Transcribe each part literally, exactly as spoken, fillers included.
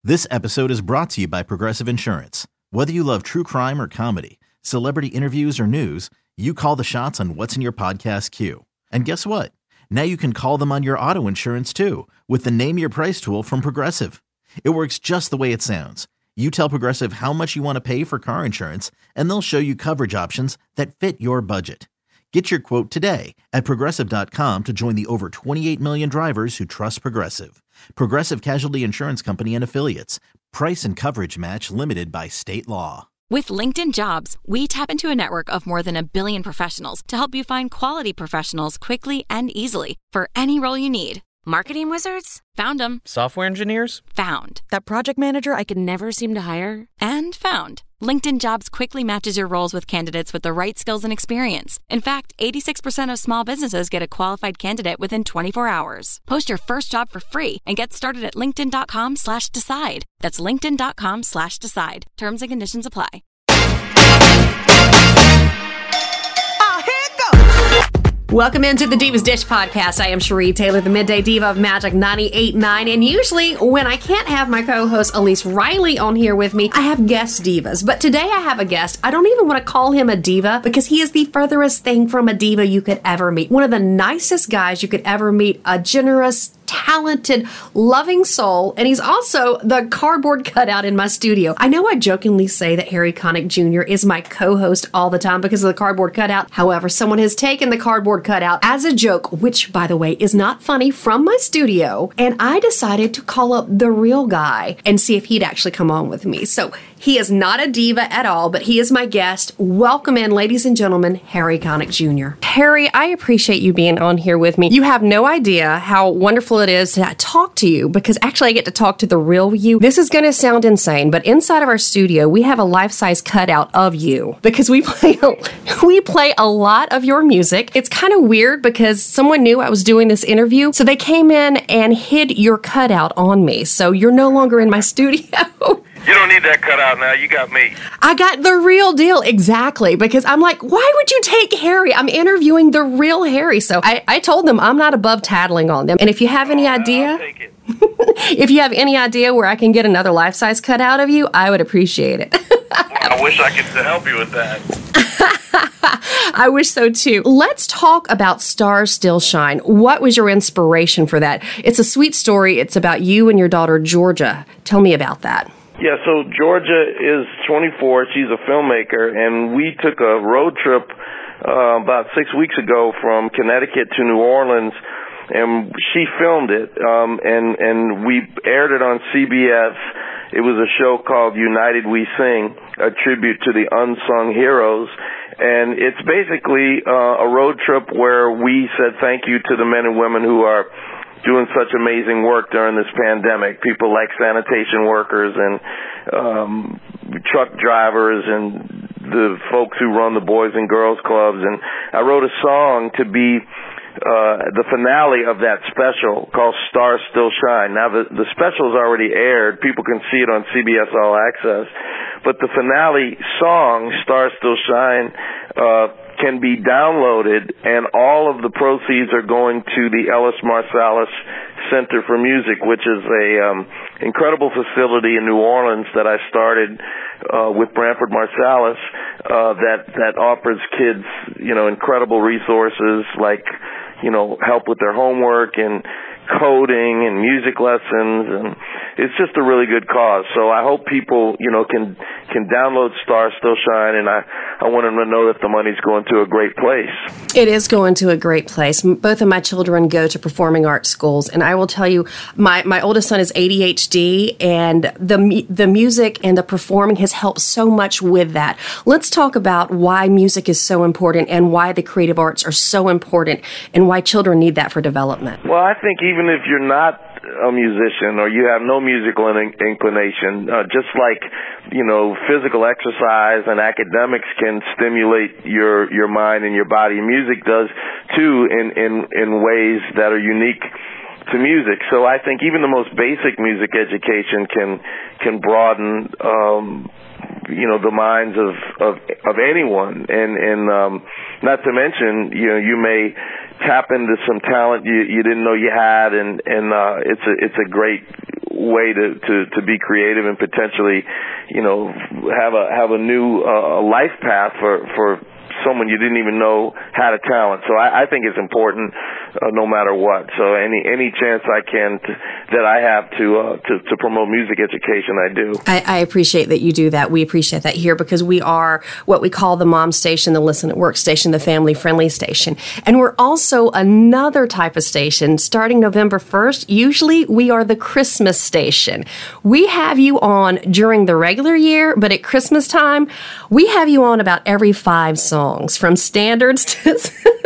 This episode is brought to you by Progressive Insurance. Whether you love true crime or comedy, celebrity interviews or news, you call the shots on what's in your podcast queue. And guess what? Now you can call them on your auto insurance too with the Name Your Price tool from Progressive. It works just the way it sounds. You tell Progressive how much you want to pay for car insurance, and they'll show you coverage options that fit your budget. Get your quote today at Progressive dot com to join the over twenty-eight million drivers who trust Progressive. Progressive Casualty Insurance Company and Affiliates. Price and coverage match limited by state law. With LinkedIn Jobs, we tap into a network of more than a billion professionals to help you find quality professionals quickly and easily for any role you need. Marketing wizards? Found them. Software engineers? Found. That project manager I could never seem to hire? And found. LinkedIn Jobs quickly matches your roles with candidates with the right skills and experience. In fact, eighty-six percent of small businesses get a qualified candidate within twenty-four hours. Post your first job for free and get started at linkedin.com slash decide. That's linkedin.com slash decide. Terms and conditions apply. Welcome into the Divas Dish Podcast. I am Cherie Taylor, the Midday Diva of Magic ninety-eight point nine. And usually when I can't have my co-host Elise Riley on here with me, I have guest divas. But today I have a guest. I don't even want to call him a diva because he is the furthest thing from a diva you could ever meet. One of the nicest guys you could ever meet. A generous, talented, loving soul, and he's also the cardboard cutout in my studio. I know I jokingly say that Harry Connick Junior is my co-host all the time because of the cardboard cutout. However, someone has taken the cardboard cutout as a joke, which, by the way, is not funny, from my studio, and I decided to call up the real guy and see if he'd actually come on with me. So he is not a diva at all, but he is my guest. Welcome in, ladies and gentlemen, Harry Connick Junior Harry, I appreciate you being on here with me. You have no idea how wonderful it is to talk to you, because actually I get to talk to the real you. This is going to sound insane, but inside of our studio, we have a life-size cutout of you because we play a, we play a lot of your music. It's kind of weird because someone knew I was doing this interview, so they came in and hid your cutout on me. So you're no longer in my studio. You don't need that cutout now. You got me. I got the real deal. Exactly. Because I'm like, why would you take Harry? I'm interviewing the real Harry. So I, I told them I'm not above tattling on them. And if you have any idea, I'll take it. if you have any idea where I can get another life-size cutout of you, I would appreciate it. I wish I could help you with that. I wish so too. Let's talk about Stars Still Shine. What was your inspiration for that? It's a sweet story. It's about you and your daughter, Georgia. Tell me about that. Yeah, so Georgia is twenty-four. She's a filmmaker, and we took a road trip uh, about six weeks ago from Connecticut to New Orleans, and she filmed it, um, and, and we aired it on C B S. It was a show called United We Sing, a tribute to the unsung heroes, and it's basically uh, a road trip where we said thank you to the men and women who are doing such amazing work during this pandemic. People like sanitation workers and um, truck drivers and the folks who run the Boys and Girls Clubs. And I wrote a song to be uh, the finale of that special called Stars Still Shine. Now, the, the special's already aired. People can see it on C B S All Access. But the finale song, Stars Still Shine, uh, can be downloaded, and all of the proceeds are going to the Ellis Marsalis Center for Music, which is a um, incredible facility in New Orleans that I started uh, with Branford Marsalis uh, that that offers kids, you know, incredible resources like, you know, help with their homework and coding and music lessons, and it's just a really good cause. So I hope people, you know, can can download Stars Still Shine, and I, I want them to know that the money's going to a great place. It is going to a great place. Both of my children go to performing arts schools, and I will tell you, my, my oldest son is A D H D, and the the music and the performing has helped so much with that. Let's talk about why music is so important and why the creative arts are so important and why children need that for development. Well, I think even if you're not a musician or you have no musical inclination, uh, just like, you know, physical exercise and academics can stimulate your your mind and your body, music does too in in in ways that are unique to music. So I think even the most basic music education can can broaden um you know the minds of of of anyone, and and um not to mention, you know, you may tap into some talent you you didn't know you had, and and uh it's a it's a great way to, to, to be creative and potentially, you know, have a have a new uh, life path for for someone you didn't even know had a talent. So I, I think it's important uh, no matter what. So any any chance I can to, that I have to, uh, to to promote music education, I do. I, I appreciate that you do that. We appreciate that here because we are what we call the mom station, the listen at work station, the family friendly station. And we're also another type of station starting November first. Usually we are the Christmas station. We have you on during the regular year, but at Christmas time, we have you on about every five songs. From standards to,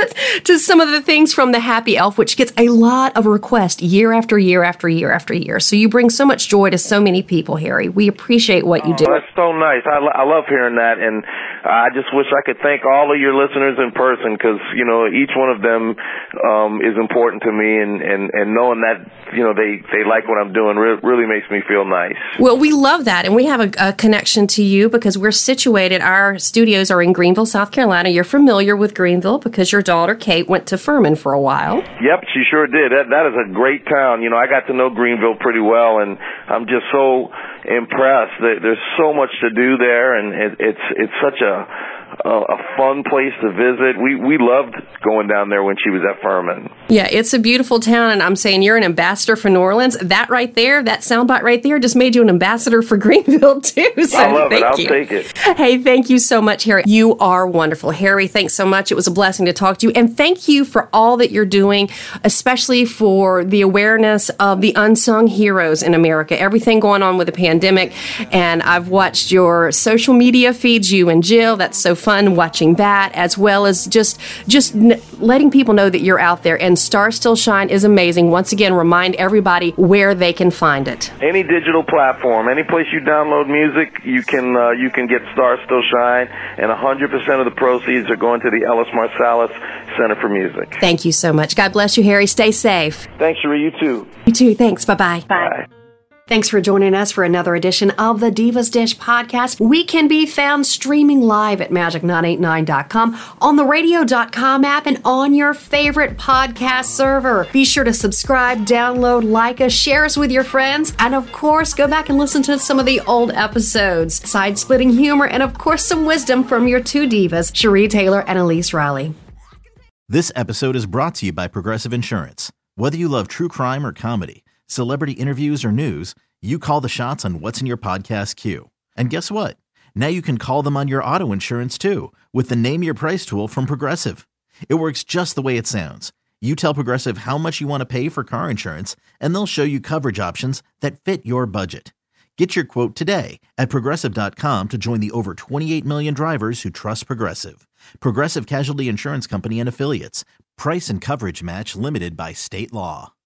to some of the things from the Happy Elf, which gets a lot of requests year after year after year after year. So you bring so much joy to so many people, Harry. We appreciate what you do. Oh, that's so nice. I, I love hearing that, and I just wish I could thank all of your listeners in person because, you know, each one of them um, is important to me, and, and, and knowing that, you know, they, they like what I'm doing re- really makes me feel nice. Well, we love that, and we have a, a connection to you because we're situated, our studios are in Greenville, South Carolina. You're familiar with Greenville because your daughter, Kate, went to Furman for a while. Yep, she sure did. That That is a great town. You know, I got to know Greenville pretty well, and I'm just so impressed. There's so much to do there, and it, it's it's such a a fun place to visit. We we loved going down there when she was at Furman. Yeah, it's a beautiful town, and I'm saying you're an ambassador for New Orleans. That right there, that soundbite right there, just made you an ambassador for Greenville too. So I love thank it. I'll you. take it. Hey, thank you so much, Harry. You are wonderful, Harry. Thanks so much. It was a blessing to talk to you, and thank you for all that you're doing, especially for the awareness of the unsung heroes in America. Everything going on with the pandemic, and I've watched your social media feeds, you and Jill. That's so fun watching that, as well as just just n- letting people know that you're out there. And Star Still Shine is amazing. Once again, remind everybody where they can find it. Any digital platform, any place you download music, you can uh, you can get Star Still Shine, and one hundred percent of the proceeds are going to the Ellis Marsalis Center for Music. Thank you so much. God bless you, Harry. Stay safe. Thanks, Cherie. You too. You too. Thanks. Bye-bye. Bye. Bye. Thanks for joining us for another edition of the Divas Dish podcast. We can be found streaming live at magic nine eight nine dot com, on the radio dot com app, and on your favorite podcast server. Be sure to subscribe, download, like us, share us with your friends, and of course, go back and listen to some of the old episodes. Side-splitting humor, and of course, some wisdom from your two divas, Cherie Taylor and Elise Riley. This episode is brought to you by Progressive Insurance. Whether you love true crime or comedy, celebrity interviews or news, you call the shots on what's in your podcast queue. And guess what? Now you can call them on your auto insurance too with the Name Your Price tool from Progressive. It works just the way it sounds. You tell Progressive how much you want to pay for car insurance, and they'll show you coverage options that fit your budget. Get your quote today at Progressive dot com to join the over twenty-eight million drivers who trust Progressive. Progressive Casualty Insurance Company and Affiliates. Price and coverage match limited by state law.